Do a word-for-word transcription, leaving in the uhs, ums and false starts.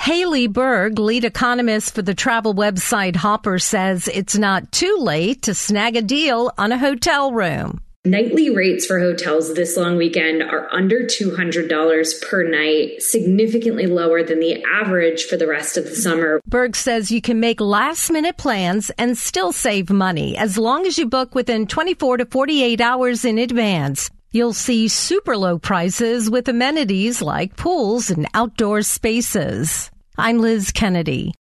Haley Berg, lead economist for the travel website Hopper, says it's not too late to snag a deal on a hotel room. Nightly rates for hotels this long weekend are under two hundred dollars per night, significantly lower than the average for the rest of the summer. Berg says you can make last-minute plans and still save money as long as you book within twenty-four to forty-eight hours in advance. You'll see super low prices with amenities like pools and outdoor spaces. I'm Liz Kennedy.